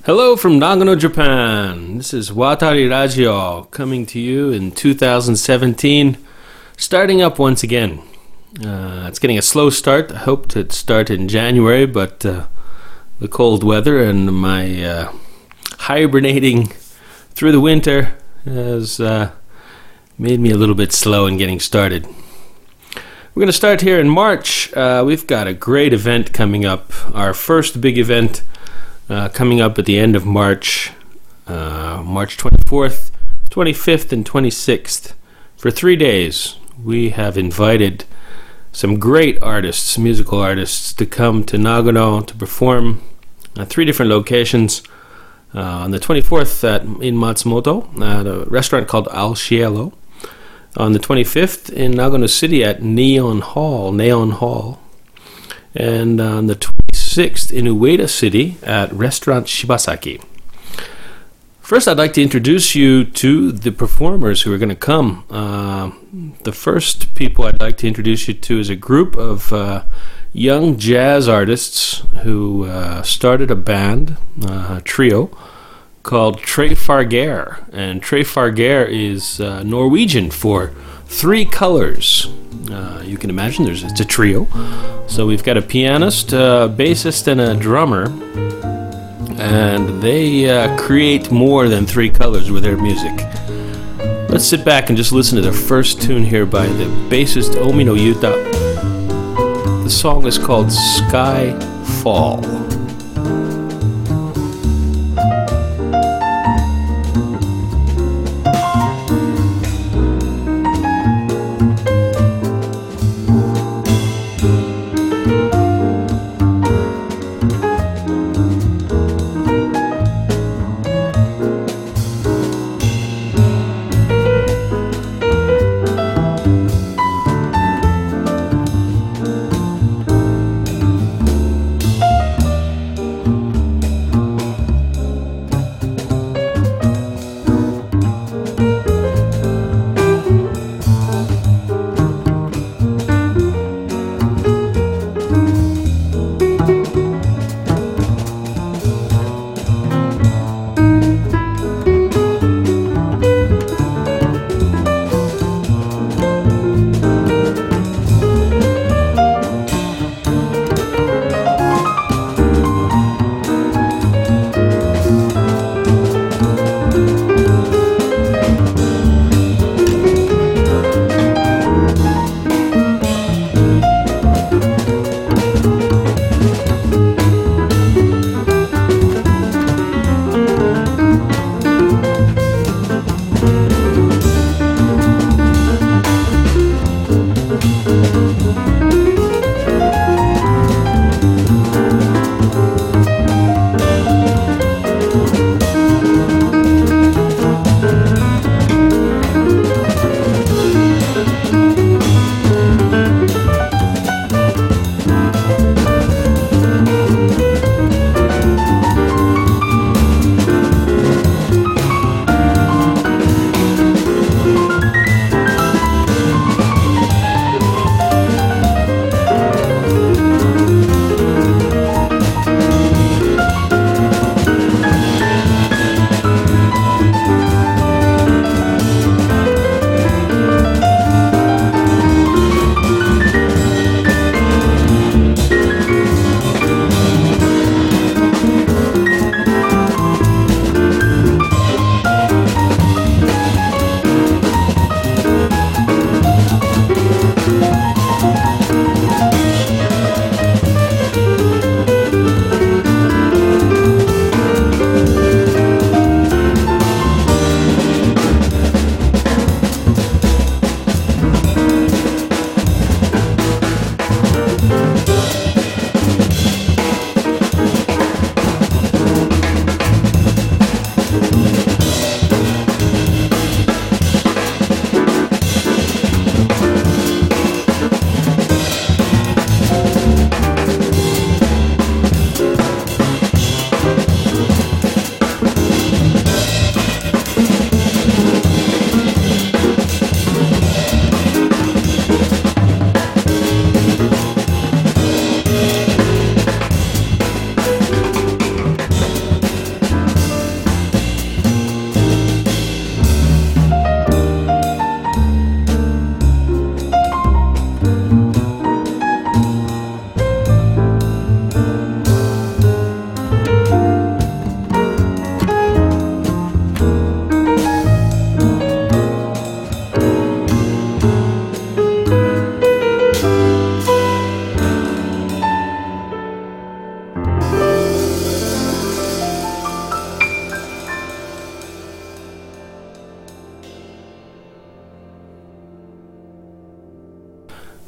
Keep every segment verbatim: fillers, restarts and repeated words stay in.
Hello from Nagano, Japan. This is Watari Radio coming to you in two thousand seventeen, starting up once again. Uh, it's getting a slow start. I hoped to start in January, but uh, the cold weather and my uh, hibernating through the winter has uh, made me a little bit slow in getting started. We're going to start here in March. Uh, we've got a great event coming up. Our first big event uh, coming up at the end of March, uh, March twenty-fourth, twenty-fifth, and twenty-sixth. For three days, we have invited some great artists, musical artists, to come to Nagano to perform at three different locations. Uh, on the twenty-fourth at, in Matsumoto, at a restaurant called Al Cielo. On the twenty-fifth in Nagano City at Neon Hall, Neon Hall. And on the twenty-sixth in Ueda City at Restaurant Shibasaki. First, I'd like to introduce you to the performers who are going to come. Uh, the first people I'd like to introduce you to is a group of uh, young jazz artists who uh, started a band, uh, a trio, called Tre Farger. And Tre Farger is uh, Norwegian for three colors. Uh, you can imagine there's it's a trio. So we've got a pianist, a bassist, and a drummer. And they uh, create more than three colors with their music. Let's sit back and just listen to the first tune here by the bassist Omi no Yuta. The song is called Sky Fall.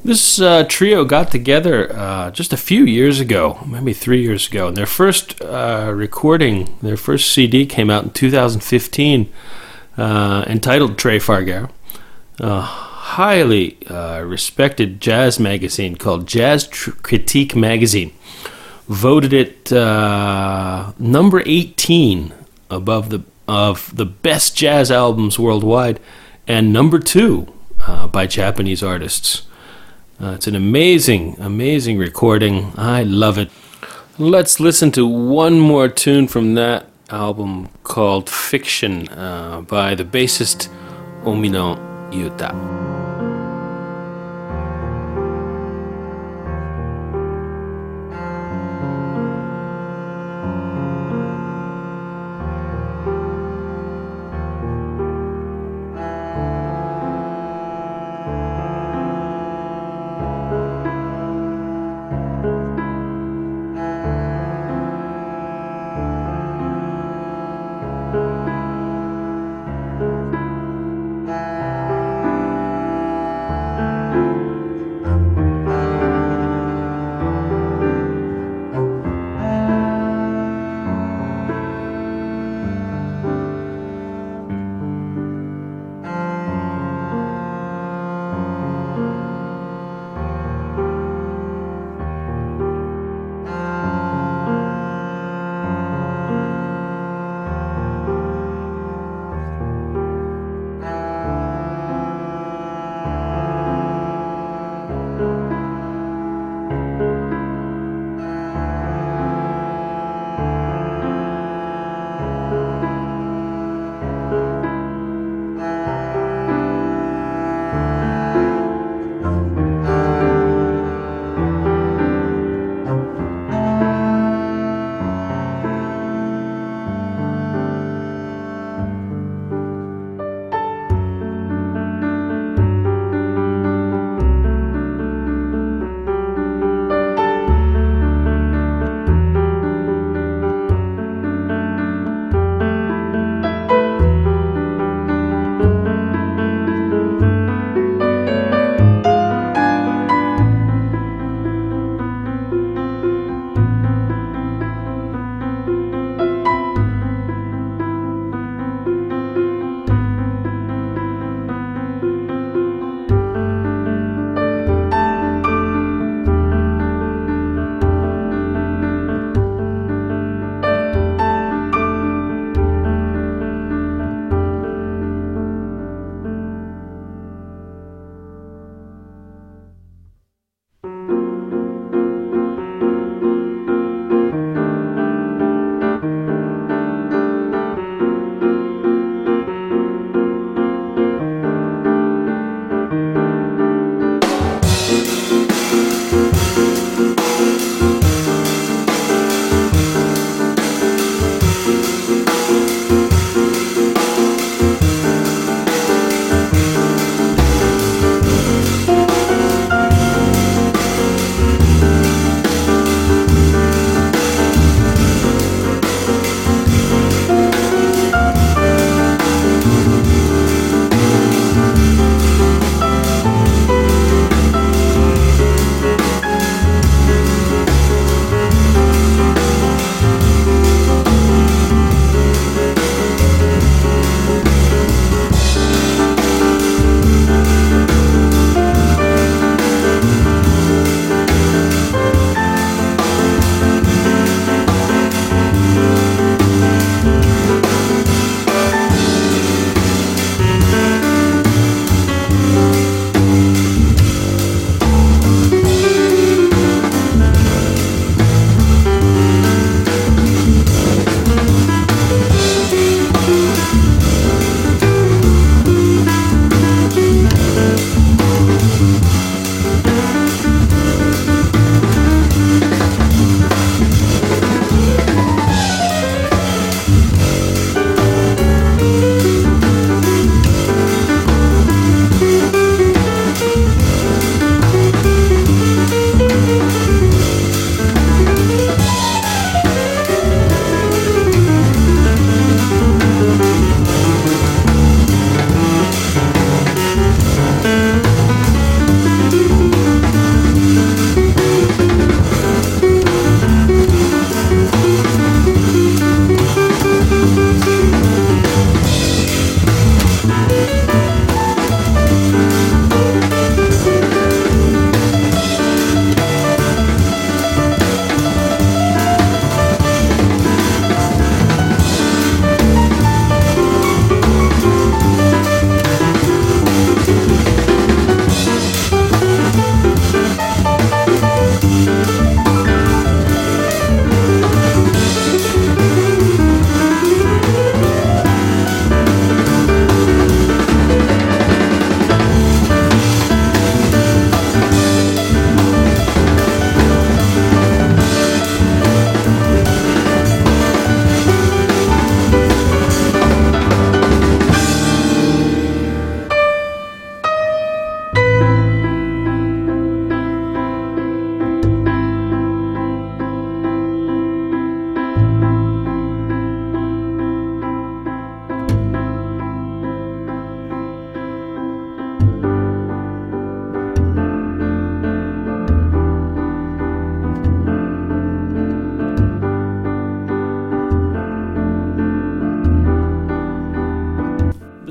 This uh, trio got together uh, just a few years ago, maybe three years ago. And their first uh, recording, their first C D came out in two thousand fifteen, uh, entitled Trey Fargar. A highly uh, respected jazz magazine called Jazz Tr- Critique Magazine voted it uh, number eighteen above the of the best jazz albums worldwide, and number two uh, by Japanese artists. Uh, it's an amazing, amazing recording. I love it. Let's listen to one more tune from that album called Fiction uh, by the bassist Omino Yuta.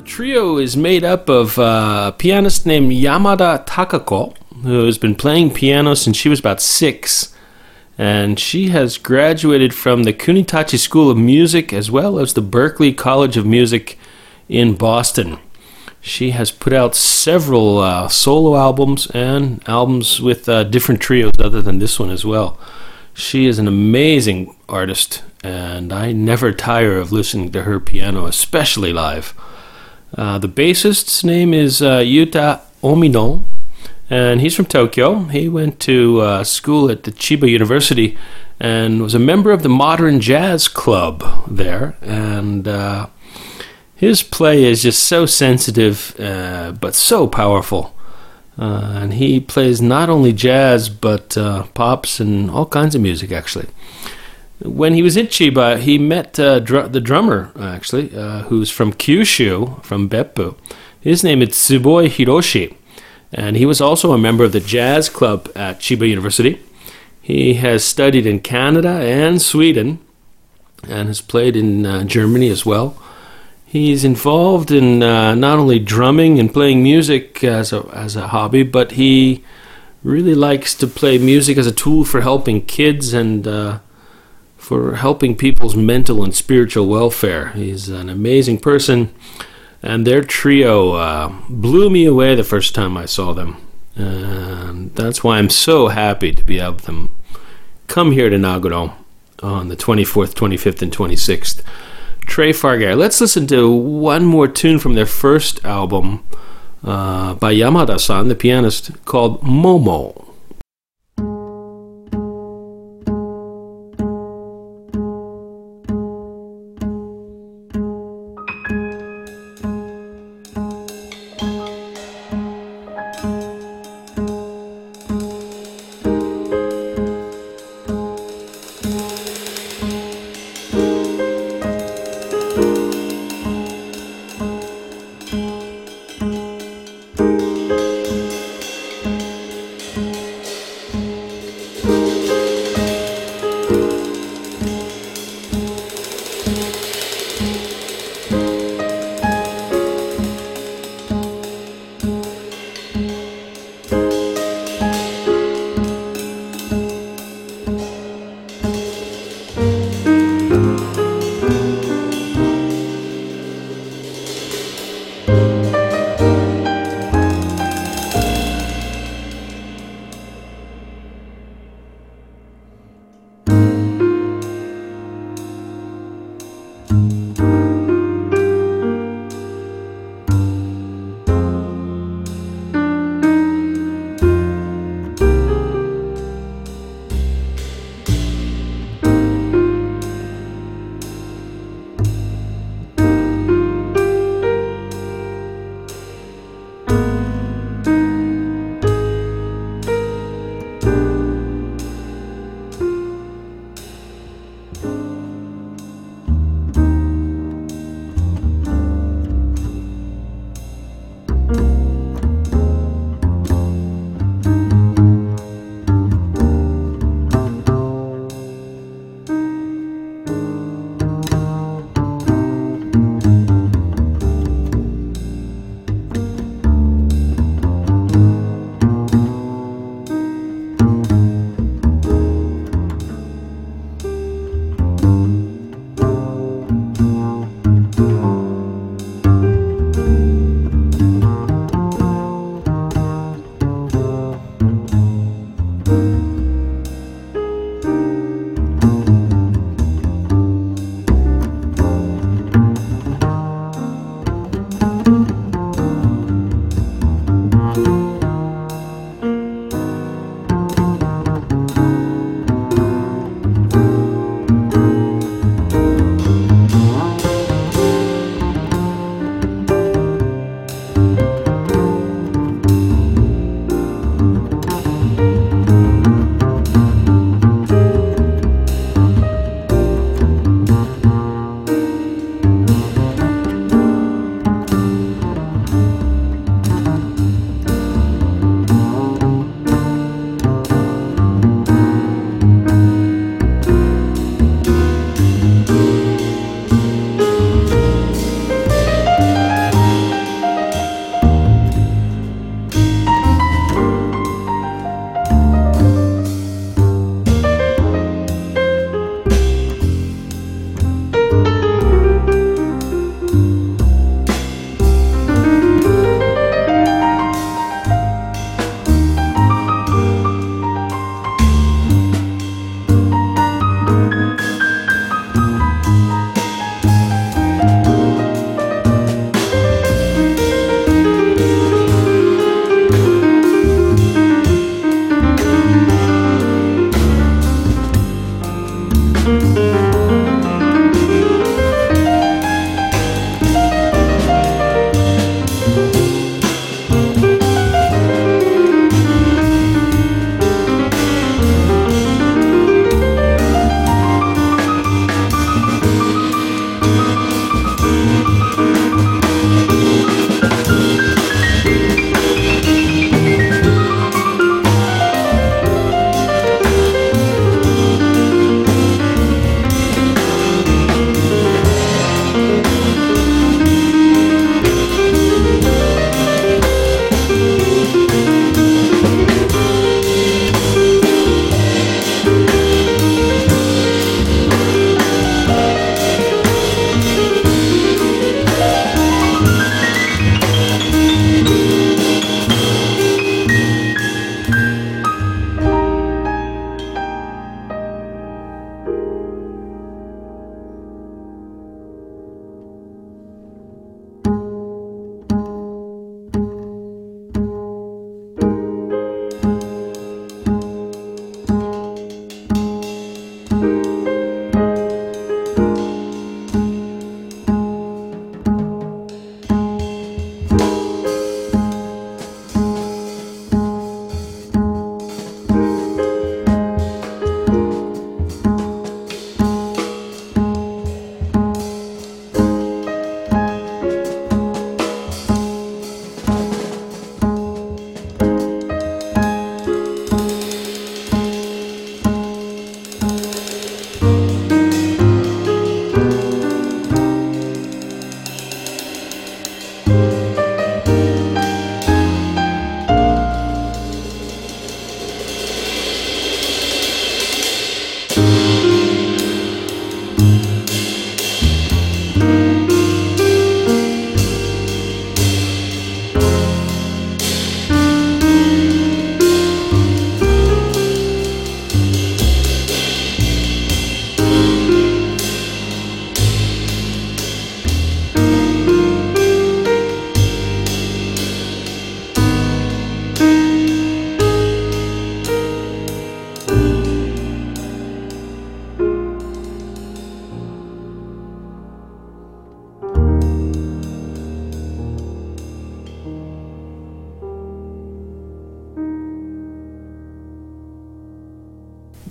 trio is made up of uh, a pianist named Yamada Takako, who has been playing piano since she was about six. And she has graduated from the Kunitachi School of Music as well as the Berklee College of Music in Boston. She has put out several uh, solo albums and albums with uh, different trios other than this one as well. She is an amazing artist, and I never tire of listening to her piano, especially live. Uh, the bassist's name is uh, Yuta Omino, and he's from Tokyo. He went to uh, school at the Chiba University and was a member of the Modern Jazz Club there. And uh, his play is just so sensitive, uh, but so powerful. Uh, and he plays not only jazz, but uh, pops and all kinds of music, actually. When he was in Chiba, he met uh, dr- the drummer, actually, uh, who's from Kyushu, from Beppu. His name is Tsuboi Hiroshi. And he was also a member of the jazz club at Chiba University. He has studied in Canada and Sweden and has played in uh, Germany as well. He's involved in uh, not only drumming and playing music as a, as a hobby, but he really likes to play music as a tool for helping kids and uh, for helping people's mental and spiritual welfare. He's an amazing person. And their trio uh, blew me away the first time I saw them. And that's why I'm so happy to be able to come here to Nagano on the twenty-fourth, twenty-fifth, and twenty-sixth. Trey Fargher. Let's listen to one more tune from their first album uh, by Yamada-san, the pianist, called Momo.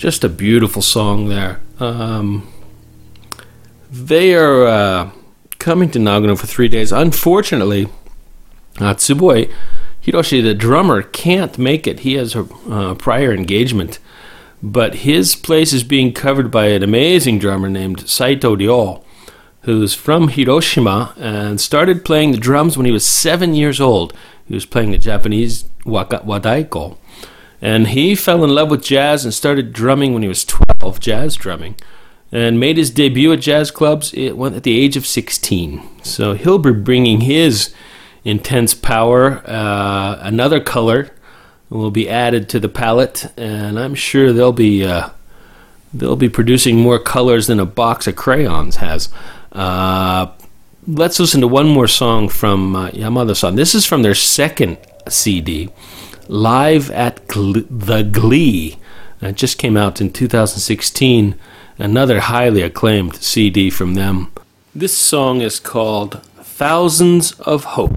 just a beautiful song there. Um, they are uh, coming to Nagano for three days. Unfortunately, uh, Tsuboi Hiroshi, the drummer, can't make it. He has a uh, prior engagement. But his place is being covered by an amazing drummer named Saito Ryo, who's from Hiroshima and started playing the drums when he was seven years old. He was playing the Japanese waka- wadaiko. And he fell in love with jazz and started drumming when he was twelve, jazz drumming, and made his debut at jazz clubs at the age of sixteen. So he'll be bringing his intense power. Uh, another color will be added to the palette, and I'm sure they'll be uh, they'll be producing more colors than a box of crayons has. Uh, let's listen to one more song from uh, Yamada-san. This is from their second C D, Live at Gl- the Glee. It just came out in two thousand sixteen. Another highly acclaimed C D from them. This song is called Thousands of Hope.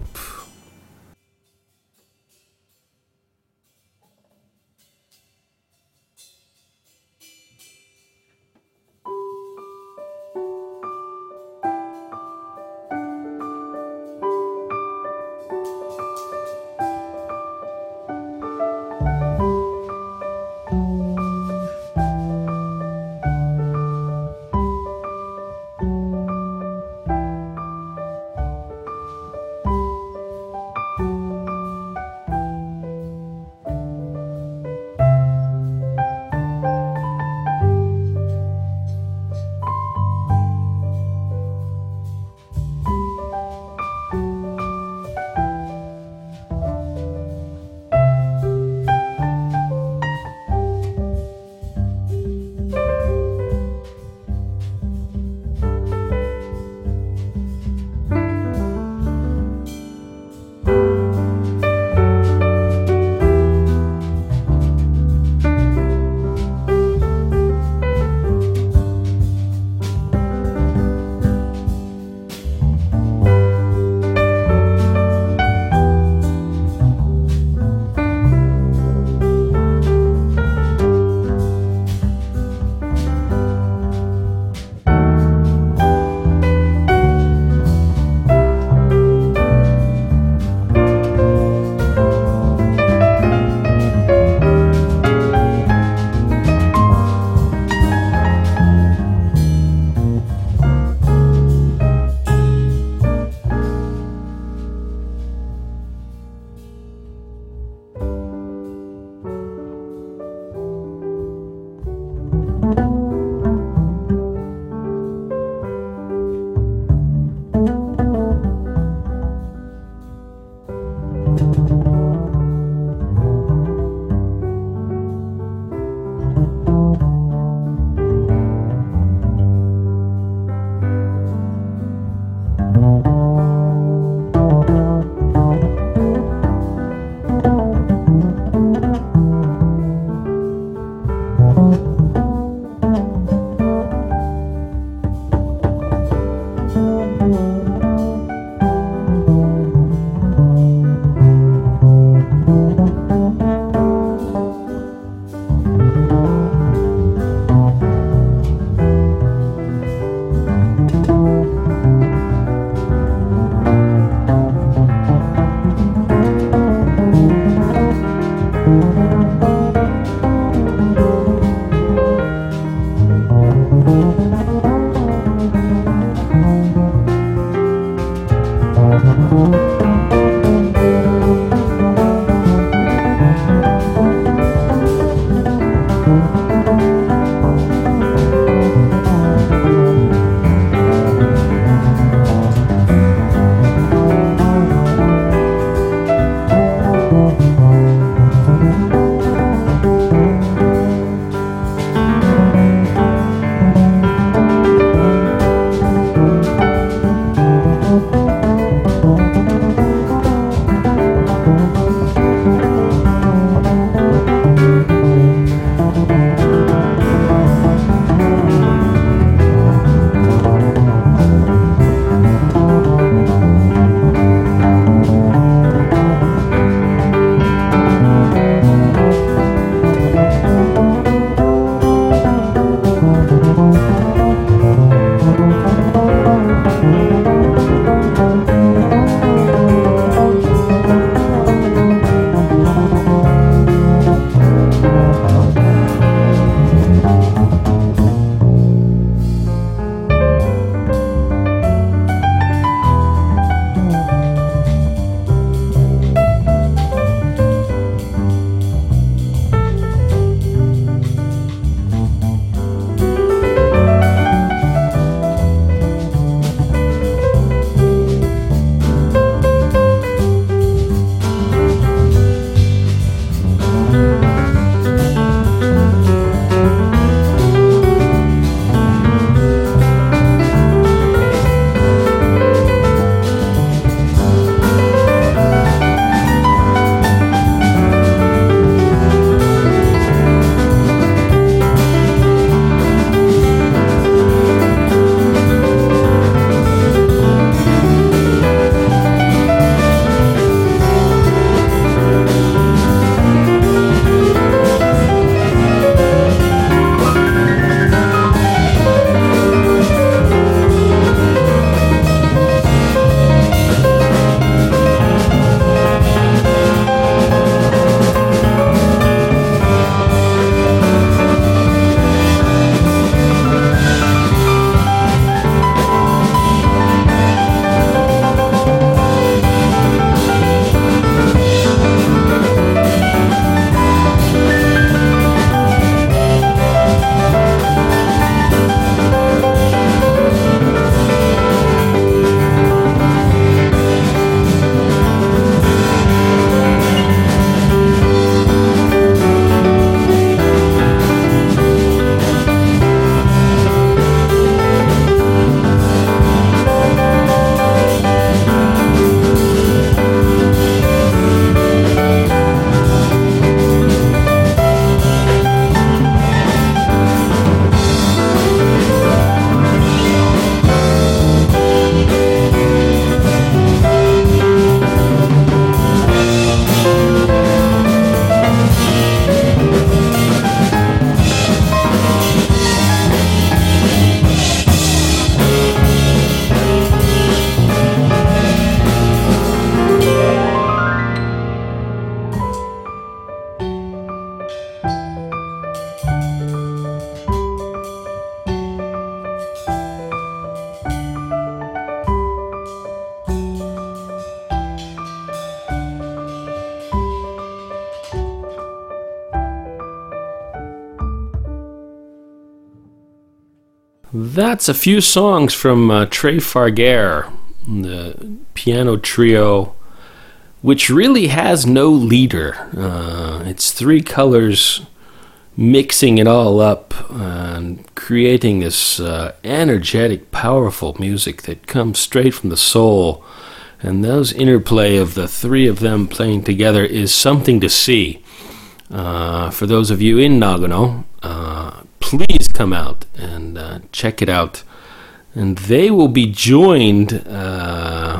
that's a few songs from uh, Trey Fargare, the piano trio, which really has no leader. Uh, it's three colors mixing it all up and creating this uh, energetic, powerful music that comes straight from the soul. And those interplay of the three of them playing together is something to see. Uh, for those of you in Nagano, uh, please come out and uh, check it out. And they will be joined uh,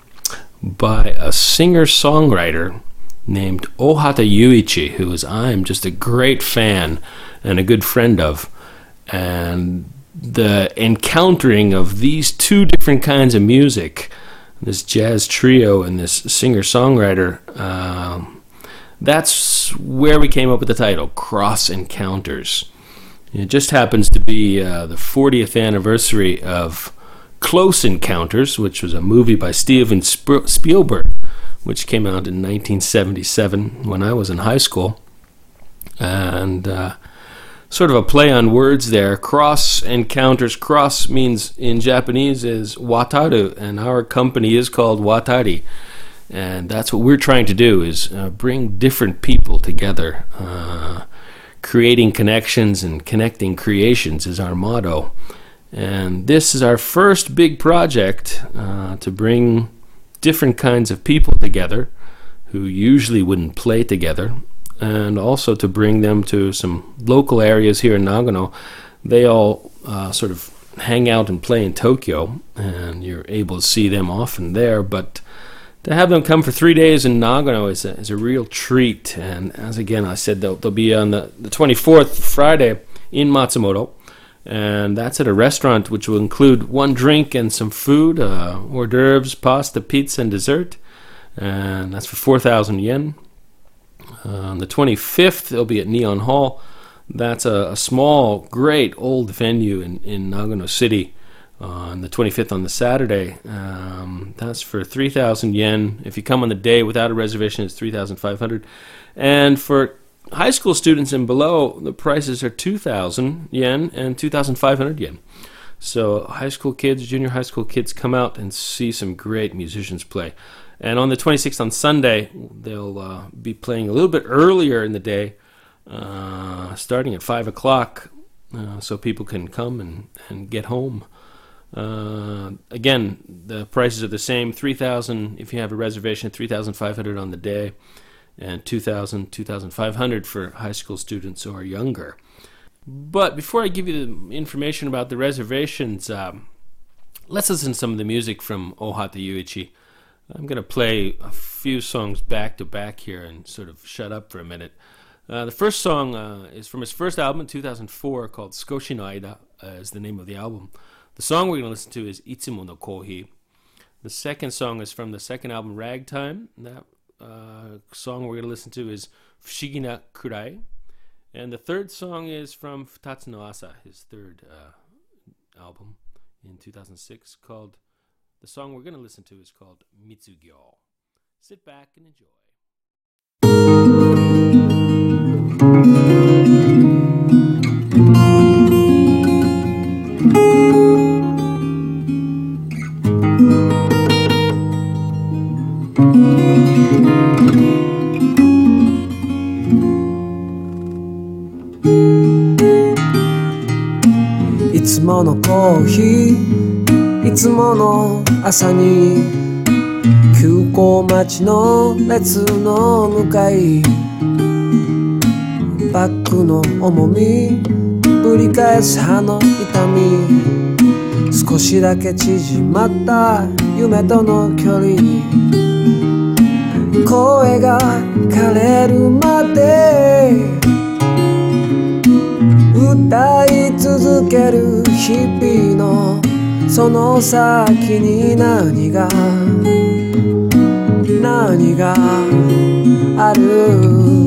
by a singer-songwriter named Ohata Yuichi, who is I'm just a great fan and a good friend of. And the encountering of these two different kinds of music, this jazz trio and this singer-songwriter, uh, that's where we came up with the title, Cross Encounters. It just happens to be uh, the fortieth anniversary of Close Encounters, which was a movie by Steven Sp- Spielberg, which came out in nineteen seventy-seven when I was in high school. And uh, sort of a play on words there. Cross Encounters. Cross means in Japanese is wataru, and our company is called Watari. And that's what we're trying to do, is uh, bring different people together. Uh, creating connections and connecting creations is our motto. And this is our first big project uh, to bring different kinds of people together who usually wouldn't play together, and also to bring them to some local areas here in Nagano. They all uh, sort of hang out and play in Tokyo, and you're able to see them often there, but to have them come for three days in Nagano is a, is a real treat. And as again I said, they'll, they'll be on the, the twenty-fourth, Friday, in Matsumoto, and that's at a restaurant which will include one drink and some food, uh, hors d'oeuvres, pasta, pizza, and dessert, and that's for four thousand yen. Uh, on the twenty-fifth, they'll be at Neon Hall. That's a, a small, great old venue in, in Nagano City. Uh, on the twenty-fifth, on the Saturday, um, that's for three thousand yen. If you come on the day without a reservation, it's three thousand five hundred. And for high school students and below, the prices are two thousand yen and two thousand five hundred yen. So high school kids, junior high school kids, come out and see some great musicians play. And on the twenty-sixth, on Sunday, they'll uh, be playing a little bit earlier in the day, uh, starting at five o'clock, uh, so people can come and, and get home. Uh, again, the prices are the same, three thousand if you have a reservation, three thousand five hundred on the day, and two thousand, two thousand five hundred for high school students or younger. But before I give you the information about the reservations, um, let's listen to some of the music from Ohata Yuichi. I'm going to play a few songs back to back here and sort of shut up for a minute. Uh, the first song uh, is from his first album in two thousand four, called Skoshi no Aida, uh, is the name of the album. The song we're going to listen to is Itsumo no Kohi. The second song is from the second album, Ragtime. That uh, song we're going to listen to is Fushigi na Kurai. And the third song is from Futatsu no Asa, his third uh, album in two thousand six, called, the song we're going to listen to is called Mitsugyo. Sit back and enjoy. いつものコーヒーいつもの朝に空港待ちの列の向かいバッグの重みぶり返す歯の痛み少しだけ縮まった夢との距離声が枯れるまで歌い続ける日々のその先に何が何がある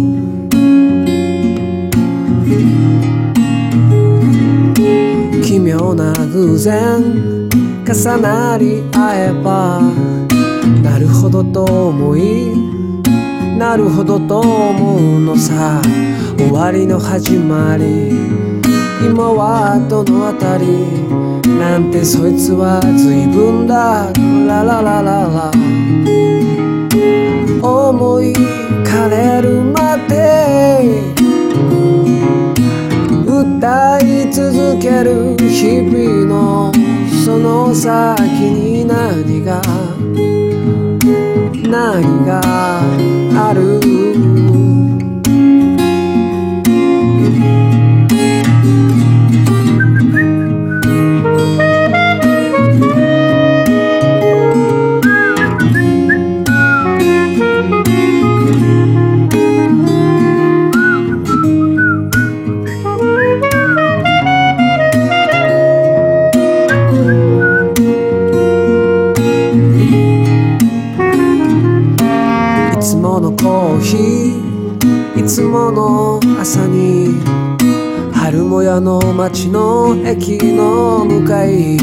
奇妙な偶然重なり合えばなるほどと思いなるほどと思うのさ終わりの始まり今はどのあたりなんてそいつは随分だラララララ思い枯れるまで歌い続ける日々のその先に何が何があるいつもの朝に春もやの町の駅の向かい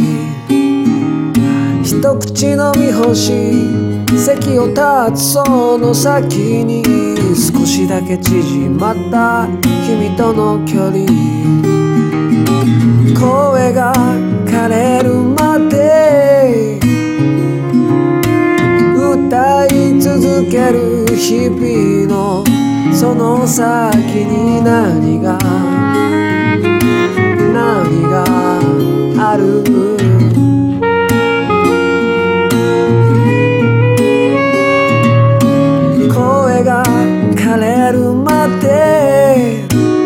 一口飲み干し席を立つその先に少しだけ縮まった君との距離声が枯れるまで歌い続ける日々のその先に何が何がある声が枯れるまで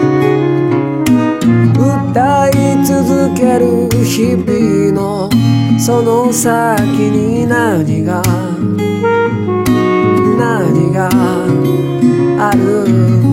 歌い続ける日々のその先に何が何がある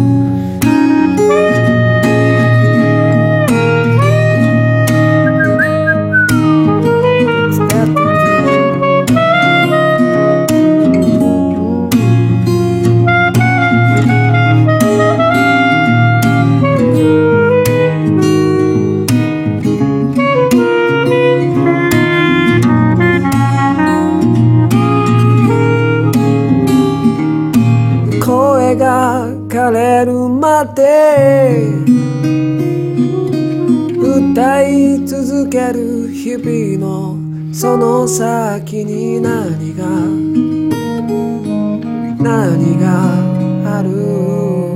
枯れるまで歌い続ける日々のその先に何が何がある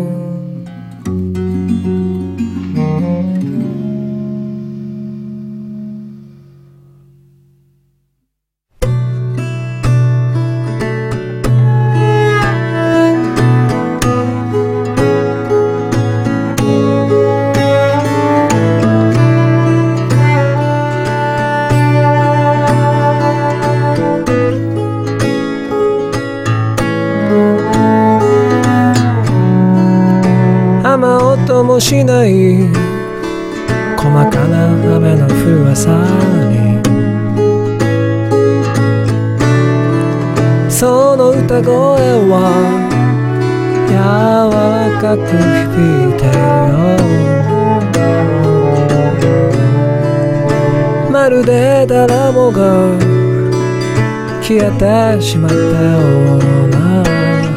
もしない細かな雨の降る朝にその歌声は柔らかく響いてるよまるで誰もが消えてしまったような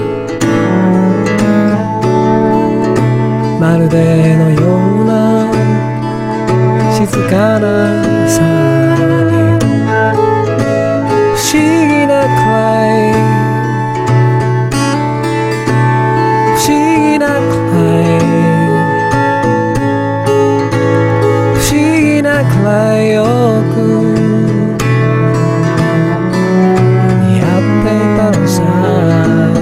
まるでのような静かな朝に不思議なくらい不思議なくらい不思議なくらいよく似合っていたのさ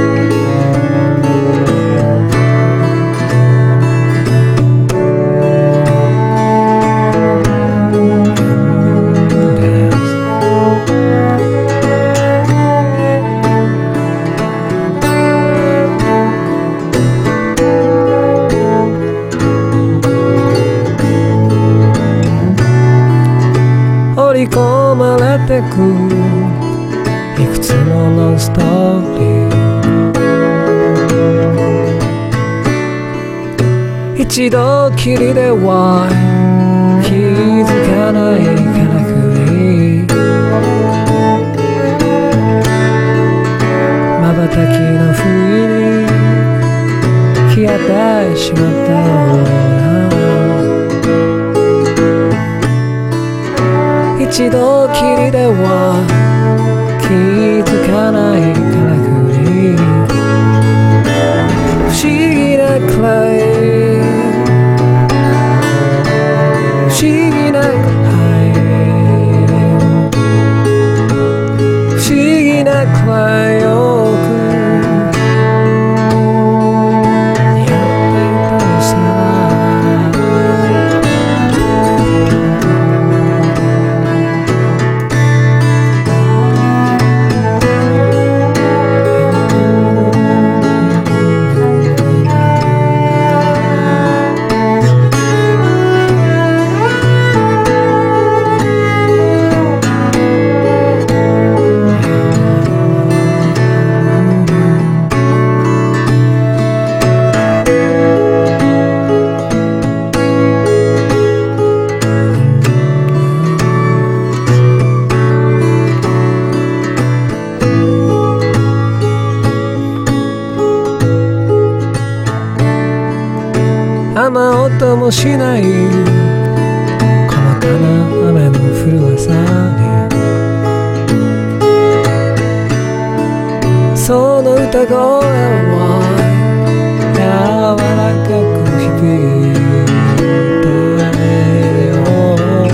織り込まれてくいくつものストーリー一度きりでは気づかないからくり瞬きの不意に消えてしまったような一度きりでは気づかないからくり不思議なくらい不思議なくらい不思議なくらいよく似合っていたのさ雨音もしない細かな雨の降る朝にその歌声は柔らかく響いたよ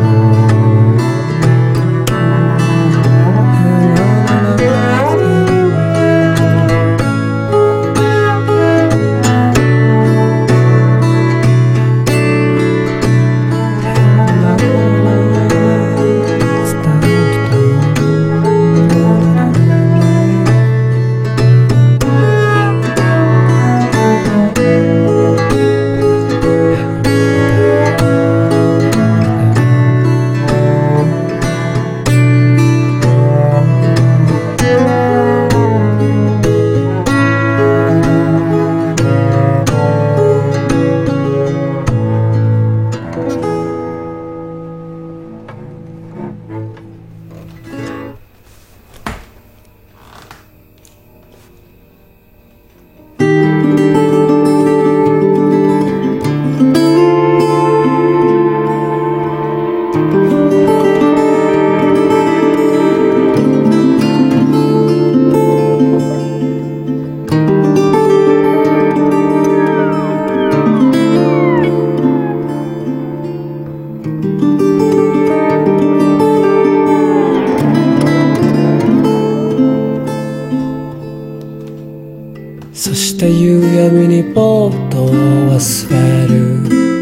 そして夕闇にぼーっと忘れる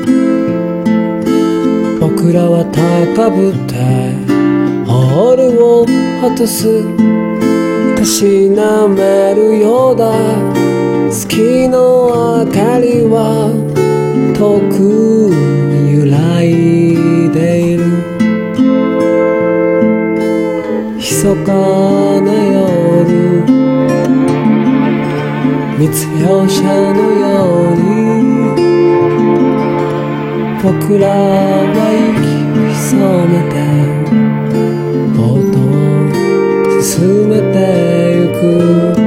僕らは高ぶってホールを外すたしなめるようだ月の明かりは遠くに揺らいでいる密かな夜密漁者のように僕らは息を潜めてボートを進めてゆく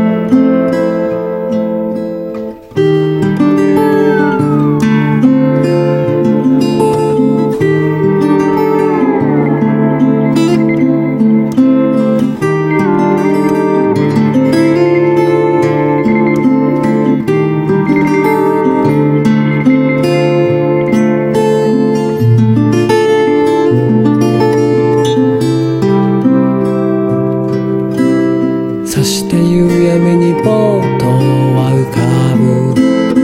そして夕闇にボートは浮かぶ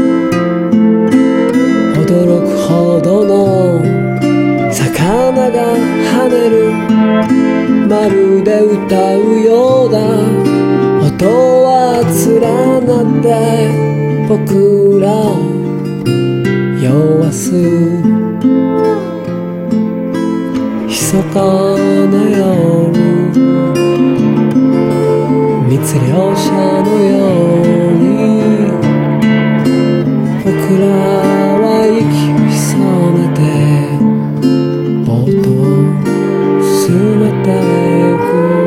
驚くほどの魚が跳ねるまるで歌うようだ音は連なって僕らを酔わす密かな夜密漁者のように僕らは息を潜めてボートを進めてゆく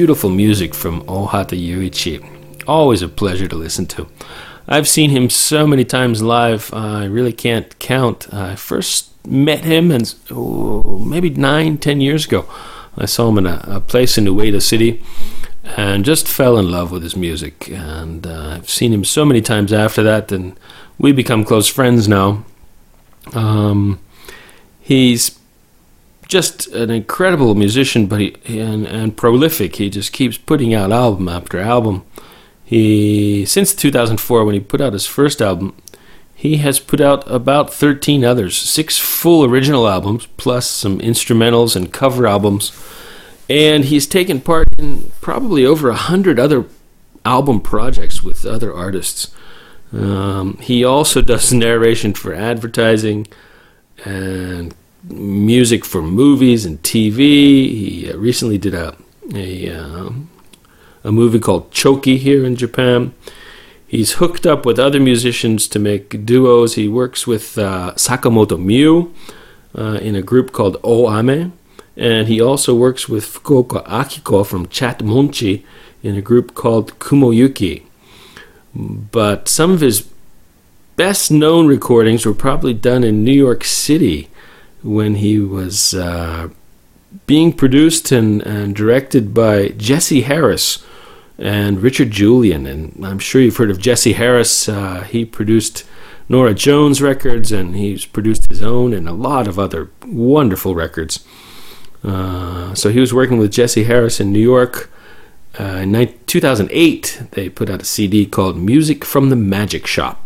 beautiful music from Ohata Yuichi. Always a pleasure to listen to. I've seen him so many times live, uh, I really can't count. I first met him and oh, maybe nine, ten years ago. I saw him in a, a place in Ueda City and just fell in love with his music. And uh, I've seen him so many times after that, and we become close friends now. Um, he's just an incredible musician, but he and, and prolific. He just keeps putting out album after album. He since two thousand four, when he put out his first album, he has put out about thirteen others, six full original albums, plus some instrumentals and cover albums. And he's taken part in probably over a hundred other album projects with other artists. Um, he also does narration for advertising and music for movies and T V. He uh, recently did a a, uh, a movie called Choki here in Japan. He's hooked up with other musicians to make duos. He works with uh, Sakamoto Miu uh, in a group called Oame, and he also works with Fukuoka Akiko from Chat Monchi in a group called Kumoyuki. But some of his best known recordings were probably done in New York City, when he was uh, being produced and, and directed by Jesse Harris and Richard Julian. And I'm sure you've heard of Jesse Harris. Uh, he produced Nora Jones records, and he's produced his own and a lot of other wonderful records. Uh, so he was working with Jesse Harris in New York. Uh, in two thousand eight, they put out a C D called Music from the Magic Shop.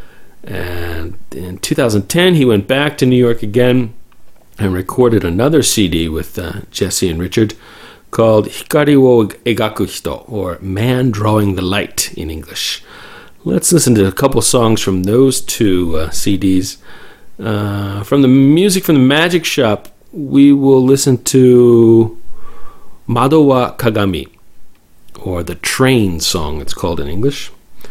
And in two thousand ten, he went back to New York again and recorded another C D with uh, Jesse and Richard called Hikari wo Egaku Hito, or Man Drawing the Light in English. Let's listen to a couple songs from those two uh, C Ds. Uh, from the Music from the Magic Shop, we will listen to Mado wa Kagami, or the Train song, it's called in English.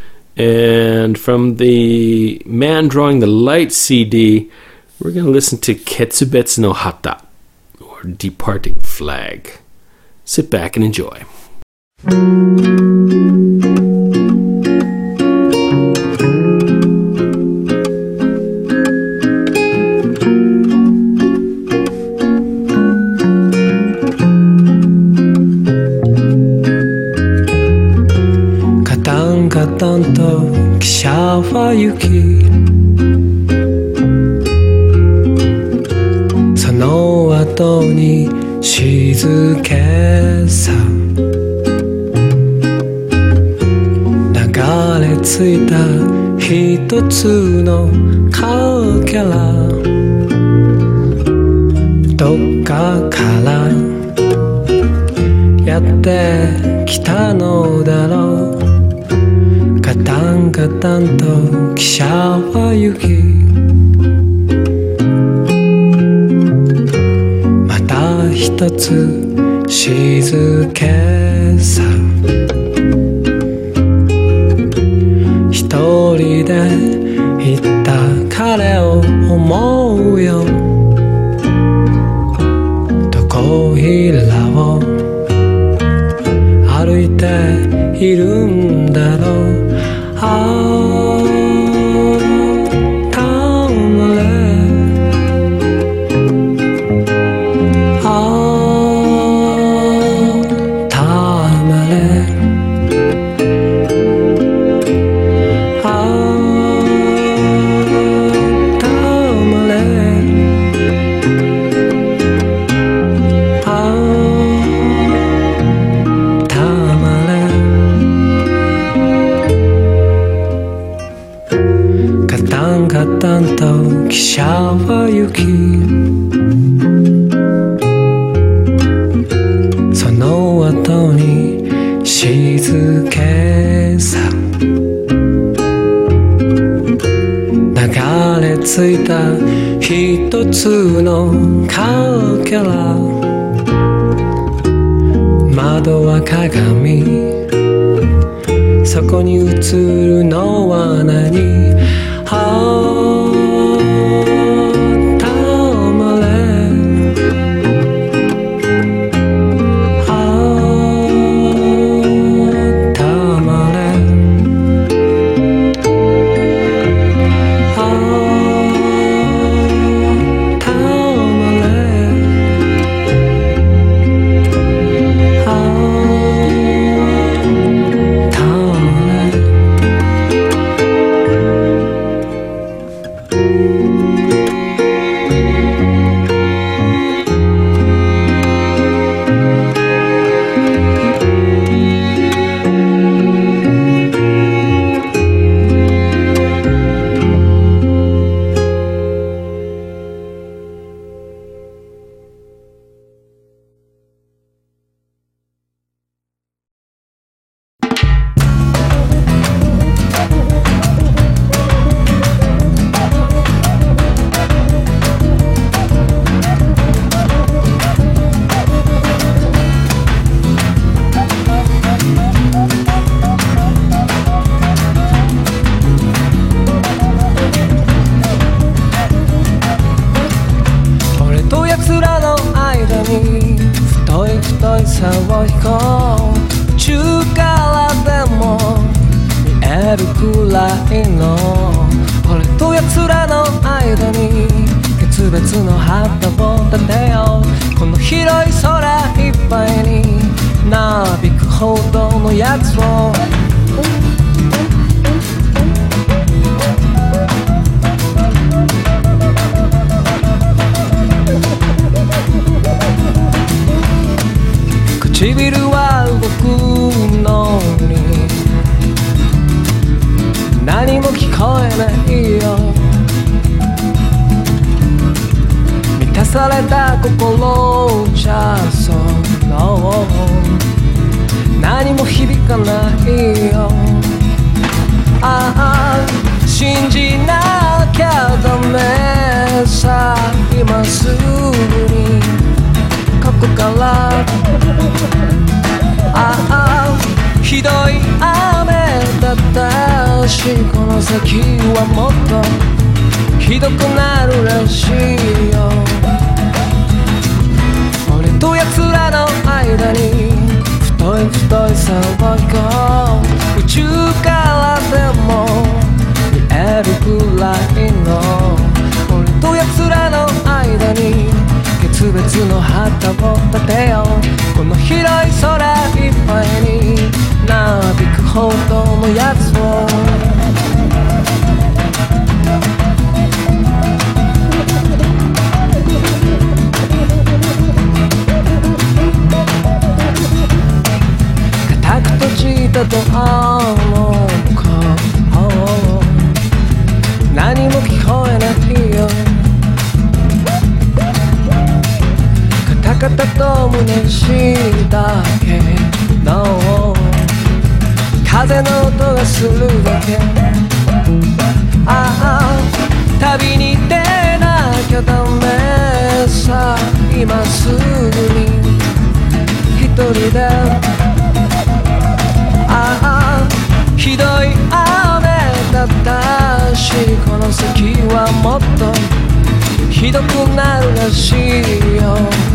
And from the Man Drawing the Light C D, we're going to listen to Ketsubetsu no Hata, or Departing Flag. Sit back and enjoy. カタンと汽車は行き、その後に静けさ流れ着いた一つのかけら、どっかからやってきたのだろう。ガタンガタンと汽車は行き、また一つ静けさ、一人で行った彼を思うよ。どこいらを歩いているんだろう。ああ、たまれ、ああ、たまれ、ああ、たまれ、ああ、たまれ。ガタンガタンと汽車は行き、その後に静けさ流れ着いた一つのかけら、窓は鏡、そこに映るのは何？ああ、たまれ、ああ、 るくらいの俺と奴らの間に決別の旗を立てようこの広い空いっぱいになびくほどのやつを唇は動くのに何も聞こえないよ満たされた心じゃそう、no、何も響かないよああ信じなきゃダメさ今すぐにここからああひどい雨だったしこの先はもっとひどくなるらしいよ俺と奴らの間に太い太い線を引こう宇宙からでも見えるくらいの俺と奴らの間に決別の旗を立てようこの広い空いっぱいになびくほどのやつを固く閉じたドアの向こう何も聞こえないよカタと胸しだけの風の音がするだけああ旅に出なきゃダメさ今すぐに一人でああひどい雨だったしこの先はもっとひどくなるらしいよ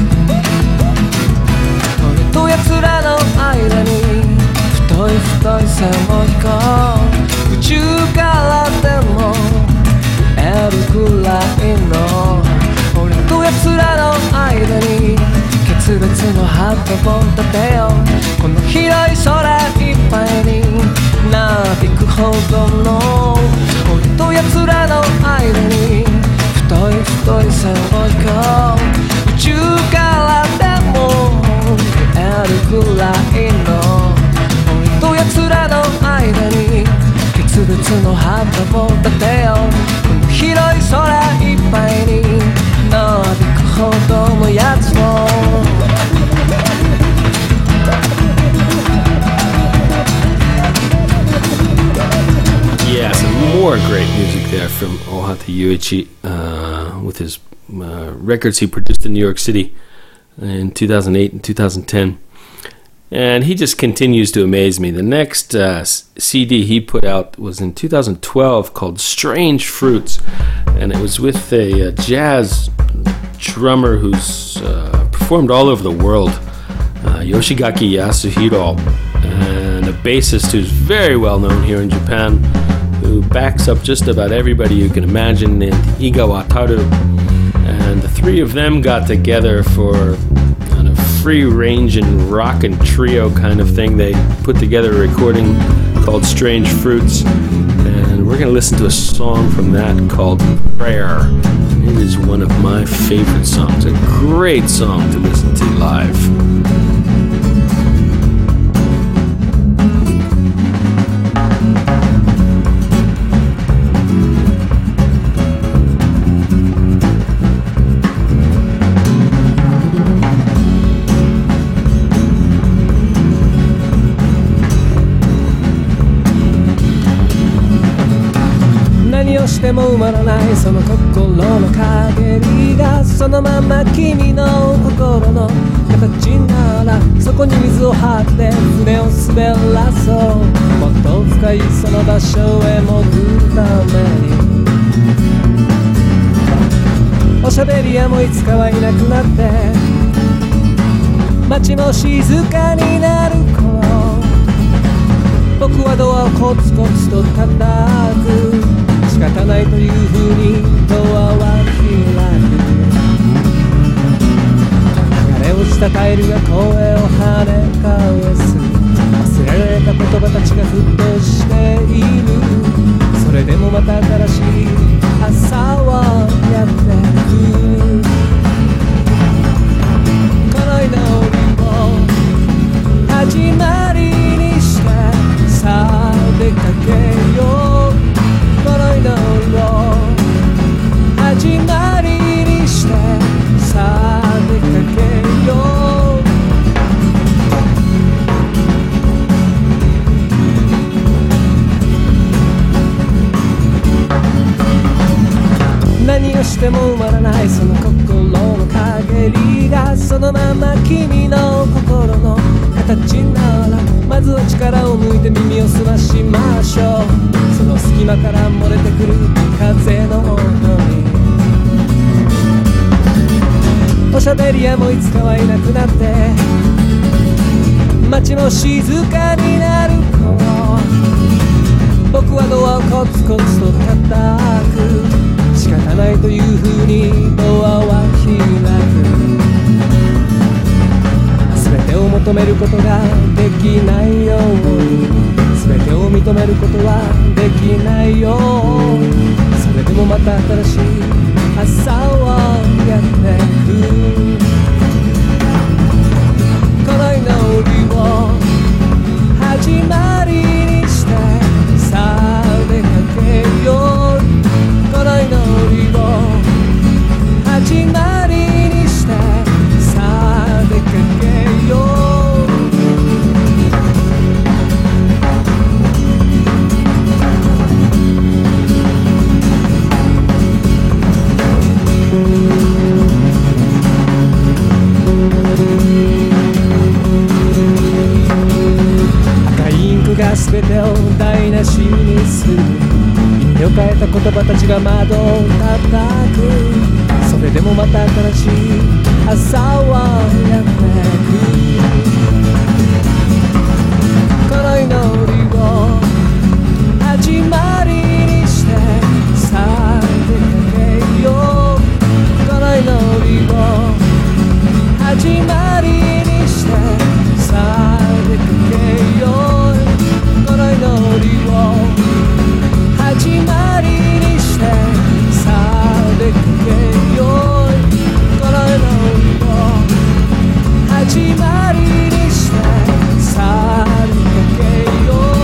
俺と奴らの間に太い太い線を引こう宇宙からでも見えるくらいの俺と奴らの間に決別の旗を立てようこの広い空いっぱいになびくほどの俺と奴らの間に太い太い線を引こう宇宙からでも見えるくらいの俺と奴らの間に決別の旗を立てようこの広い空いっぱいになびくほどのやつを Yeah, some more great music there from Ohata Yuichi uh, with his uh, records he produced in New York City in two thousand eight and two thousand ten. And he just continues to amaze me. The next uh, C D he put out was in two thousand twelve called Strange Fruits. And it was with a, a jazz drummer who's uh, performed all over the world, uh, Yoshigaki Yasuhiro, and a bassist who's very well known here in Japan, who backs up just about everybody you can imagine, named Iga Wataru. And the three of them got together for kind of free-ranging rock and trio kind of thing. They put together a recording called Strange Fruits, and we're going to listen to a song from that called Prayer. It is one of my favorite songs, a great song to listen to live. しても埋まらないその心の陰りがそのまま君の心の形ならそこに水を張って船を滑らそうもっと深いその場所へ潜るためにおしゃべり屋もいつかはいなくなって街も静かになる頃僕はドアをコツコツと叩く。仕方ないというふうにドアは開く。流れ落ちたタイルが声を跳ね返す。忘れられた言葉たちが沸騰している。それでもまた新しい朝はやってく。この祈りを始まりにしてさあ出かけよう。この祈りを始まりにしてさあ出かけよう。何をしても埋まらないその心の陰りがそのまま君の心の形ならまずは力を抜いて耳を澄ましましょう。その隙間から漏れてくる風の音におしゃべり屋もいつかはいなくなって街も静かになる頃僕はドアをコツコツと叩く。仕方ないというふうにドアは開く。全てを求めることができないように全てを認めることはできないよ。それでもまた新しい朝はやってく。この祈りを始まりにしてさあ出かけよう。この祈りを始まりにしてさあ出かけよう。赤いインクが全てを台無しにする。意味を変えた言葉たちが窓を叩く。それでもまた新しい朝はやってく。この祈りを始まりにしてさあ出かけよう。この祈りを始まりにしてさあ出かけよう。この祈りを始まりにしてさあ出かけよう。この祈りを始まりにしてさあ出かけよう。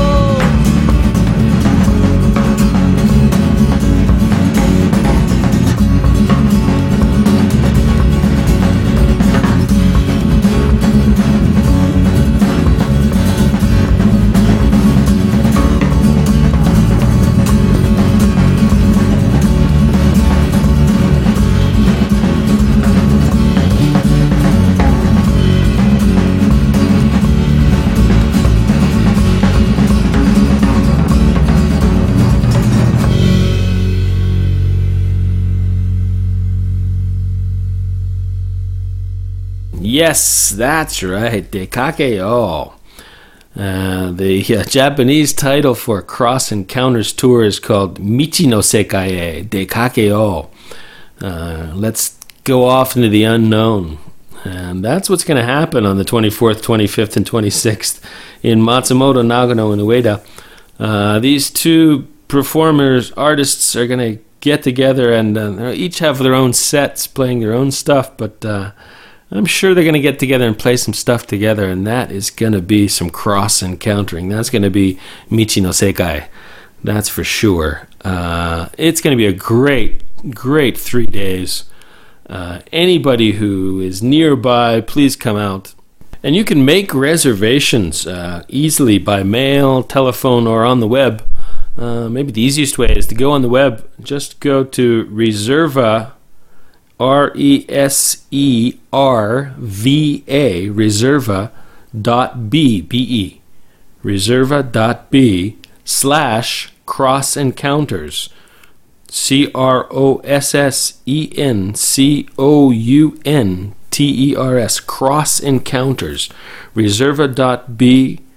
Yes, that's right. Dekakeo. Uh, the uh, Japanese title for Cross Encounters Tour is called Michi no Sekai Dekakeo. Uh, let's go off into the unknown. And that's what's going to happen on the twenty-fourth, twenty-fifth, and twenty-sixth in Matsumoto, Nagano, and Ueda. Uh, these two performers, artists, are going to get together and uh, each have their own sets, playing their own stuff, but uh, I'm sure they're going to get together and play some stuff together, and that is going to be some cross-encountering. That's going to be Michi no Sekai. That's for sure. Uh, it's going to be a great, great three days. Uh, anybody who is nearby, please come out. And you can make reservations uh, easily by mail, telephone, or on the web. Uh, maybe the easiest way is to go on the web. Just go to Reserva, R E S E R V A, Reserva dot B, B E, Reserva dot B slash Cross Encounters, C R O S S E N C O U N T E R S, Cross Encounters, Reserva dot B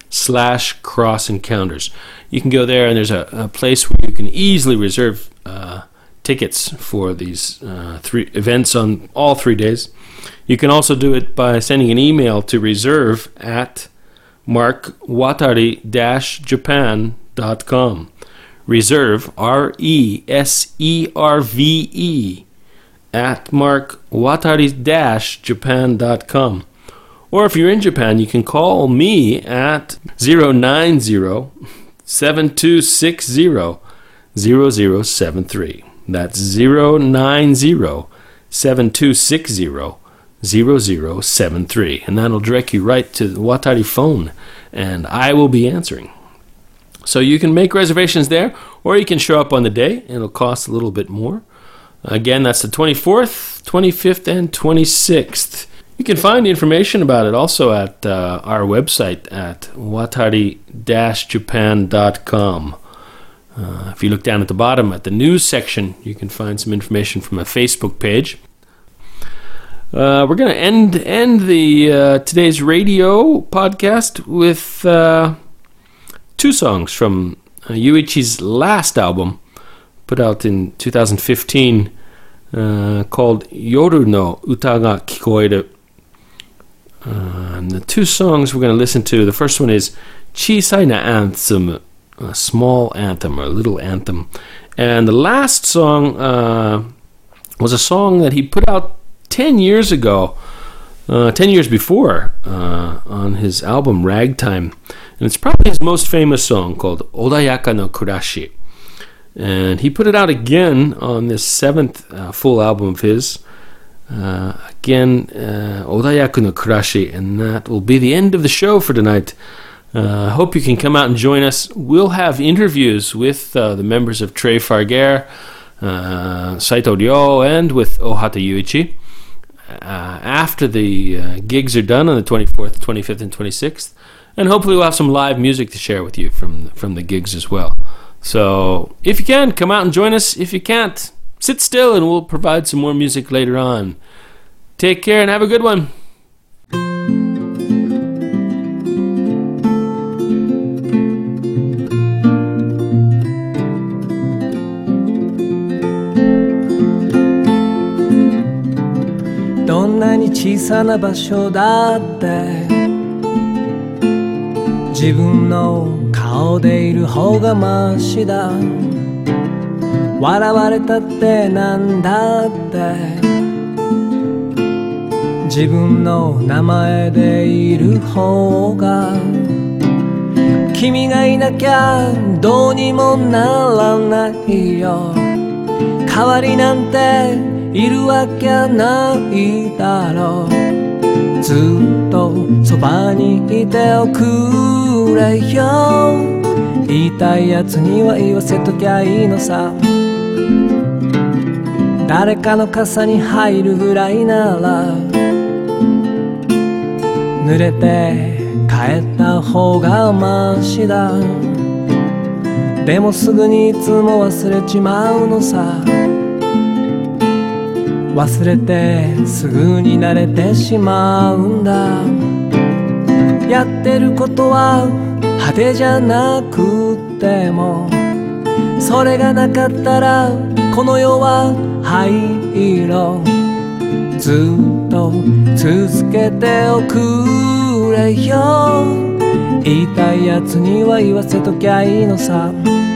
slash cross encounters. You can go there, and there's a, a place where you can easily reserve uh, tickets for these uh, three events on all three days. You can also do it by sending an email to reserve at mark watari dash japan dot com. Reserve, R E S E R V E, at mark watari dash japan dot com. Or if you're in Japan, you can call me at zero nine zero, seven two six zero, zero zero seven three. That's zero nine zero, seven two six zero, zero zero seven three. And that'll direct you right to the Watari phone, and I will be answering. So you can make reservations there, or you can show up on the day, and it'll cost a little bit more. Again, that's the twenty-fourth, twenty-fifth, and twenty-sixth. You can find information about it also at uh, our website at watari dash japan dot com. Uh, if you look down at the bottom at the news section, you can find some information from a Facebook page. Uh, we're going to end end the uh, today's radio podcast with uh, two songs from uh, Yuichi's last album, put out in two thousand fifteen, uh, called Yoru no Uta ga Kikoeru. Uh, and the two songs we're going to listen to, the first one is Chisai na Anthem, a small anthem, or a little anthem. And the last song uh, was a song that he put out ten years ago, uh, ten years before, uh, on his album Ragtime. And it's probably his most famous song, called Odayaka no Kurashi. And he put it out again on this seventh uh, full album of his. Uh, again, uh, Odayaku no Kurashi, and that will be the end of the show for tonight. I uh, hope you can come out and join us. We'll have interviews with uh, the members of Trey Farguer, uh, Saito Ryo, and with Ohata Yuichi uh, after the uh, gigs are done on the twenty-fourth, twenty-fifth, and twenty-sixth. And hopefully we'll have some live music to share with you from, from the gigs as well. So if you can, come out and join us. If you can't, sit still and we'll provide some more music later on. Take care and have a good one. どんなに小さな場所だって自分の顔でいる方がマシだ笑われたってなんだって自分の名前でいる方が君がいなきゃどうにもならないよ代わりなんているわけないだろうずっとそばにいておくれよ言いたいやつには言わせときゃいいのさ誰かの傘に入るぐらいなら濡れて帰った方がマシだでもすぐにいつも忘れちまうのさ忘れてすぐに慣れてしまうんだやってることは派手じゃなくてもそれがなかったらこの世は灰色ずっと続けておくれよ言いたいやつには言わせときゃいいのさ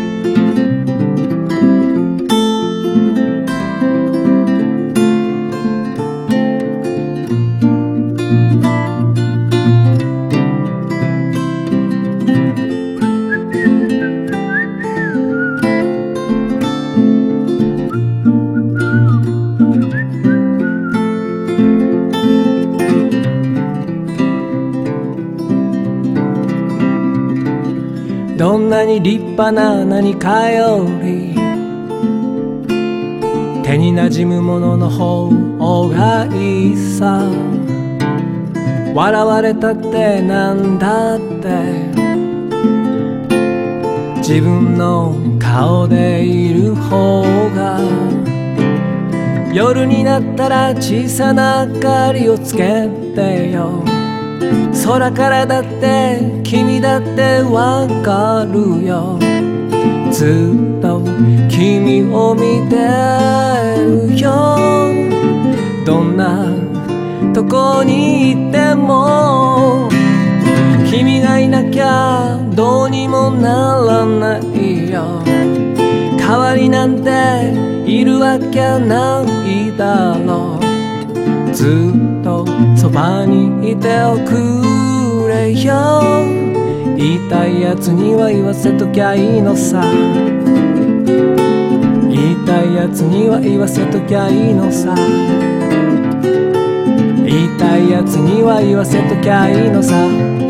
どんなに立派な何かより手になじむものの方がいいさ笑われたってなんだって自分の顔でいる方が夜になったら小さな明かりをつけてよ空からだって君だってわかるよ。ずっと君を見てるよ。どんなとこにいても君がいなきゃどうにもならないよ。代わりなんているわけないだろう。ずっとそばにいておくれよ。言いたいやつには言わせときゃいいのさ。言いたいやつには言わせときゃいいのさ。言いたいやつには言わせときゃいいのさ。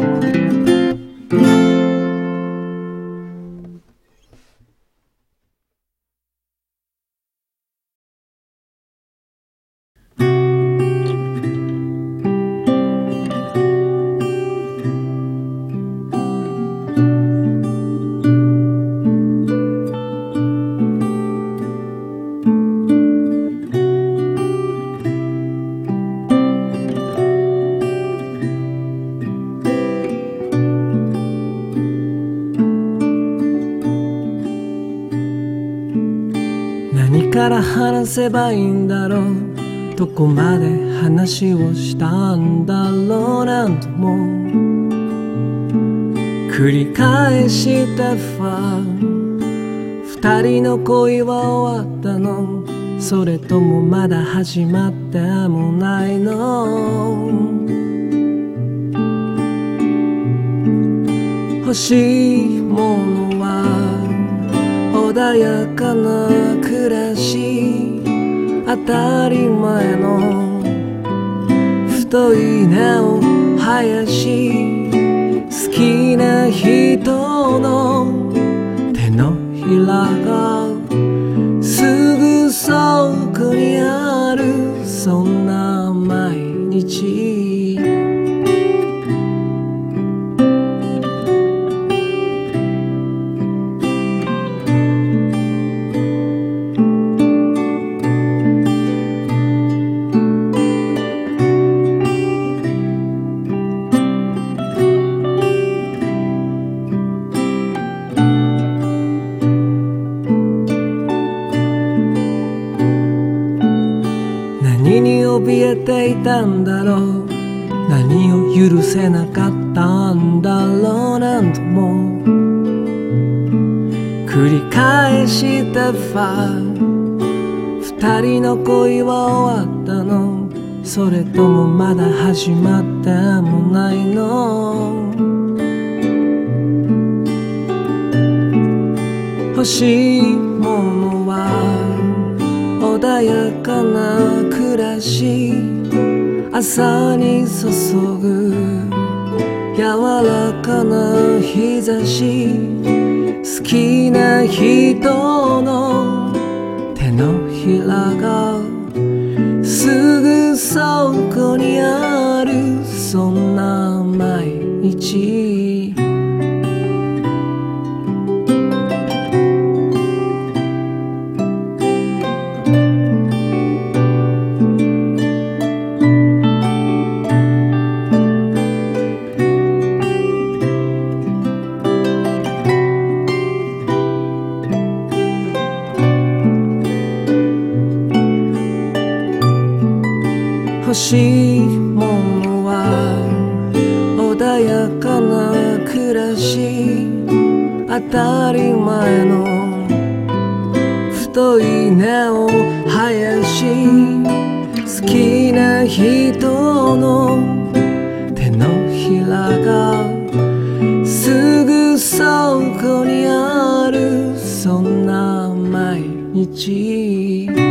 何から話せばいいんだろう。どこまで話をしたんだろう。何度も繰り返したファン。二人の恋は終わったの？それともまだ始まってもないの？欲しいものは穏やかな暮らし、当たり前の太い根を生やし、好きな人の手のひらがすぐそこにある、そんな毎日。何に怯えていたんだろう。何を許せなかったんだろう。何度も繰り返したファン。二人の恋は終わったの？それともまだ始まってもないの？欲しいものは穏やかな暮らし、朝に注ぐ柔らかな日差し、好きな人の手のひらがすぐそこにある、そんな毎日。欲しいものは穏やかな暮らし、当たり前の太い根を生やし、好きな人の手のひらがすぐそこにある、そんな毎日。